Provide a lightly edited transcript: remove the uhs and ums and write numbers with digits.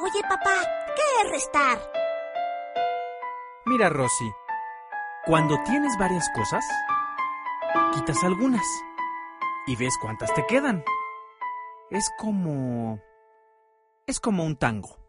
Oye, papá, ¿qué es restar? Mira, Rosy, cuando tienes varias cosas, quitas algunas y ves cuántas te quedan. Es como un tango.